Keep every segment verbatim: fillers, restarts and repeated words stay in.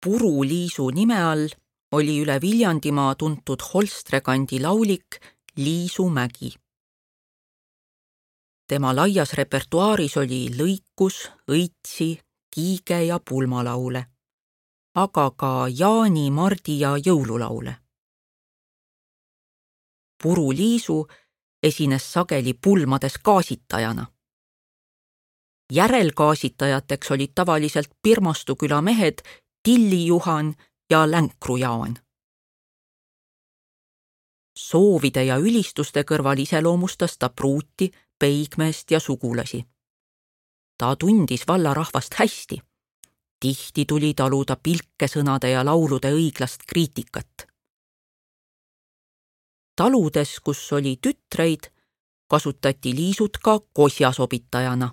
Puru-Liisu nime all oli üle Viljandimaa tuntud Holstrekandi laulik Liisu Mägi. Tema laias repertuaaris oli lõikus, õitsi, kiige ja pulmalaule, aga ka Jaani, Mardi ja jõululaule. Puru-Liisu esines sageli pulmades kaasitajana. Järelkaasitajateks olid tavaliselt Pirmastu küla mehed Tilli Juhan ja Länkru Jaan. Soovide ja ülistuste kõrval iseloomustas ta pruuti, peigmeest ja sugulasi. Ta tundis vallarahvast hästi. Tihti tuli taluda pilkesõnade ja laulude õiglast kriitikat. Taludes, kus oli tütreid, kasutati Liisut ka kosjasobitajana.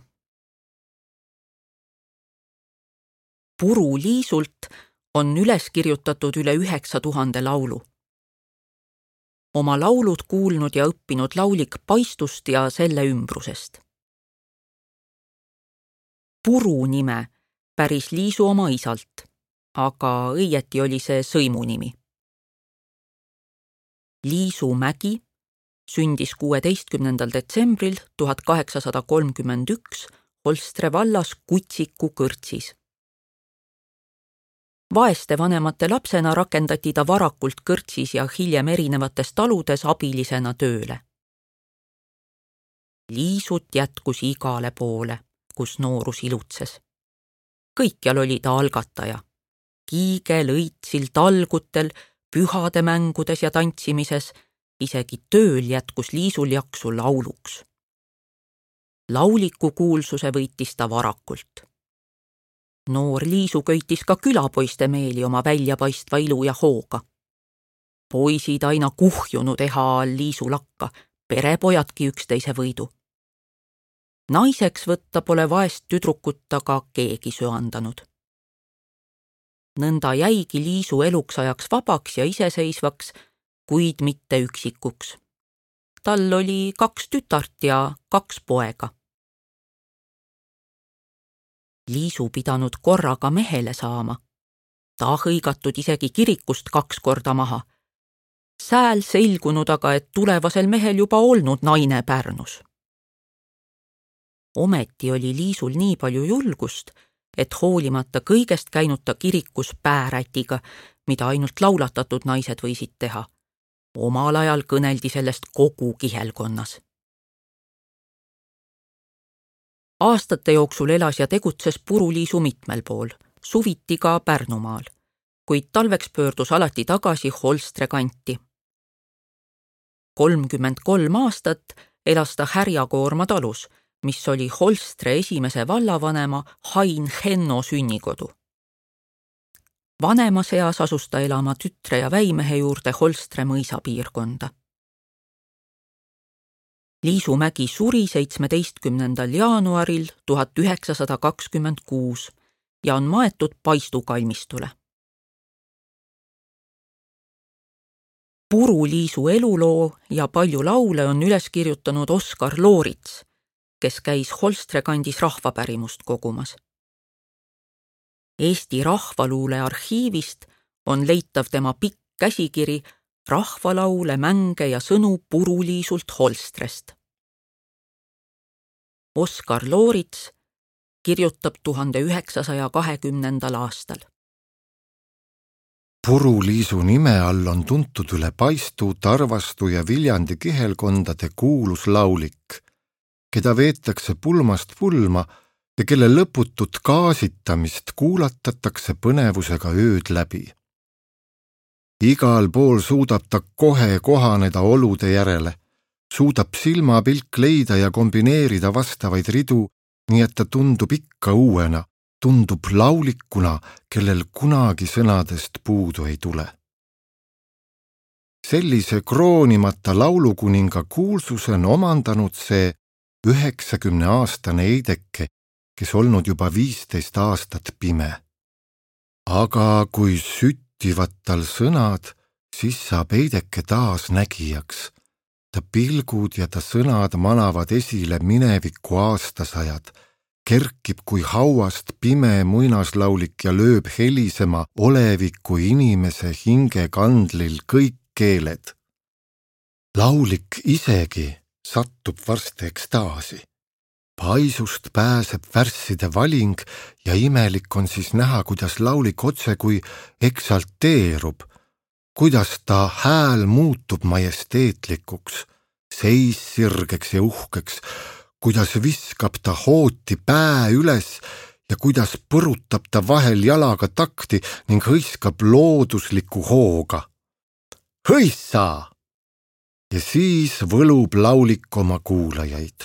Puru-Liisult on üles kirjutatud üle üheksa tuhande laulu. Oma laulud kuulnud ja õppinud laulik Paistust ja selle ümbrusest. Puru nime päris Liisu oma isalt, aga õieti oli see sõimunimi. Liisu Mägi sündis kuueteistkümnendal detsembril tuhat kaheksasada kolmkümmend üks Holstre vallas Kutsiku kõrtsis. Vaeste vanemate lapsena rakendati ta varakult kõrtsis ja hiljem erinevates taludes abilisena tööle. Liisut jätkus igale poole, kus noorus ilutses. Kõikjal oli ta algataja. Kiigel, õitsil, talgutel, pühade mängudes ja tantsimises, isegi tööl jätkus Liisul jaksu lauluks. Lauliku kuulsuse võitis ta varakult. Noor Liisu köitis ka külapoiste meeli oma väljapaistva ilu ja hooga. Poisid aina kuhjunud eha all Liisu lakka, perepojadki üksteise võidu. Naiseks võtta pole vaest tüdrukut aga keegi söandanud. Nõnda jäigi Liisu eluks ajaks vabaks ja iseseisvaks, kuid mitte üksikuks. Tal oli kaks tütart ja kaks poega. Liisu pidanud korraga mehele saama. Ta hõigatud isegi kirikust kaks korda maha. Sääl selgunud aga, et tulevasel mehel juba olnud naine Pärnus. Ometi oli Liisul nii palju julgust, et hoolimata kõigest käinud ta kirikus päärätiga, mida ainult laulatatud naised võisid teha. Omal ajal kõneldi sellest kogu kihelkonnas. Aastate jooksul elas ja tegutses Puru-Liisu mitmel pool, suviti ka Pärnumaal, kuid talveks pöördus alati tagasi Holstre kanti. kolmkümmend kolm aastat elas ta Härjakoorma talus, mis oli Holstre esimese vallavanema Hain Henno sünnikodu. Vanema seas asus ta elama tütre ja väimehe juurde Holstre mõisa piirkonda. Liisu Mägi suri seitsmeteistkümnendal jaanuaril tuhat üheksasada kakskümmend kuus ja on maetud Paistu kalmistule. Puru-Liisu eluloo ja palju laule on üles kirjutanud Oskar Loorits, kes käis Holstre kandis rahvapärimust kogumas. Eesti rahvaluule arhiivist on leitav tema pikk käsikiri rahvalaule, mänge ja sõnu Puru-Liisult Holstrest. Oskar Loorits kirjutab tuhande üheksasaja kahekümnendal aastal. Puru-Liisu nime all on tuntud üle Paistu, Tarvastu ja Viljandi kihelkondade kuulus laulik, keda veetakse pulmast pulma ja kelle lõputut kaasitamist kuulatatakse põnevusega ööd läbi. Igal pool suudab ta kohe kohaneda olude järele, suudab silmapilk leida ja kombineerida vastavaid ridu, nii et ta tundub ikka uuena, tundub laulikuna, kellel kunagi sõnadest puudu ei tule. Sellise kroonimata laulukuninga kuulsuse on omandanud see üheksakümne aastane Eideke, kes olnud juba viisteist aastat pime. Aga kui süttivad tal sõnad, siis saab Eideke taas nägijaks. Ta pilgud ja ta sõnad manavad esile mineviku aastasajad, kerkib kui hauast pime muinaslaulik ja lööb helisema oleviku inimese hingekandlil kõik keeled. Laulik isegi sattub varsti ekstaasi. Paisust pääseb värsside valing ja imelik on siis näha, kuidas laulik otse kui eksalteerub, kuidas ta hääl muutub majesteetlikuks, seis sirgeks ja uhkeks, kuidas viskab ta hooti pää üles ja kuidas põrutab ta vahel jalaga takti ning hõiskab loodusliku hooga. Hõissa! Ja siis võlub laulik oma kuulajaid.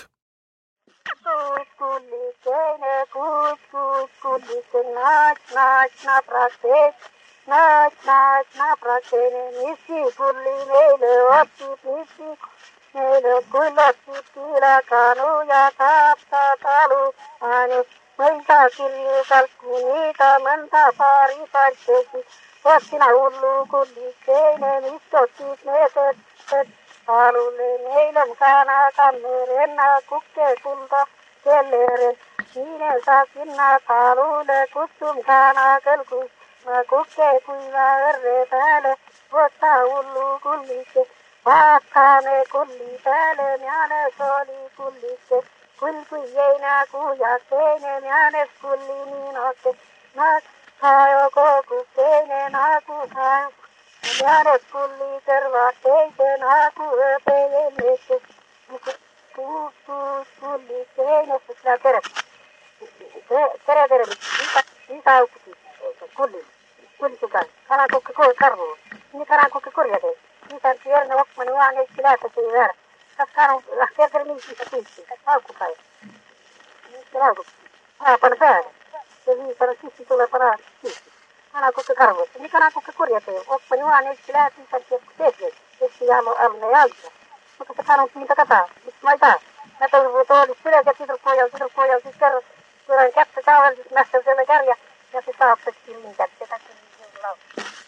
Kullikene, kuut, kuut, kullikene, naat, naat, napraksed, naat, naat, napraksene, missi kulli meile otsid, missi meile kullotsid kilakanu ja taapta talu, anu mõnda kirju kalku, niida mõnda paari partsesi, otsina hullu kullikene, mis otsid meedet, et alule meil on kana kannerenna kukke kulda, kellere, niine saa sinna talule, kutsum kana kõlgus, ma kukke kuiva õrre pääle, võtta hullu kullike, vaatame kulli pääle, meanes oli kullike, kull kui jäi nagu jakene, meanes kulli niinoke, nad sajo kogu teine nagu sajo, meanes kulli kõrvad teise nagu õpe jälmesse, Kuus, kuus, kulli, seenes, mis läheb tere. Tere, tere, isa aukusi, kulli, kulli suga, kanakukke koos karvu, nii kanakukke kurja teed. Isa järgne okmani vaan Eesti lähetäsi väär. Kas kanu, ah, kerkele nii siisa pilti, kas aukub sai? Mis see aukub? Aa, pane pääle. Ja viis pane sissi tule pane sissi. Kanakukke karvu, nii kanakukke kurja teed. Okmani vaan Eesti lähetäsi teed. Eesti jäälu alne jalta. Mutta se kanun pinta kataa, miksi mä ei taa. Mä tuollis syles ja sidrukojal, sidrukojal, siis kerran, kerran kättä kaavalla, siis mästä siellä kärjä, ja se saapseskin niin kättä, takia niin lau.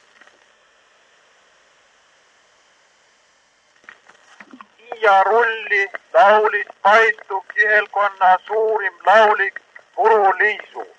Tiia Rulli laulis Paitu kihelkonna suurim laulik Puru Liisu.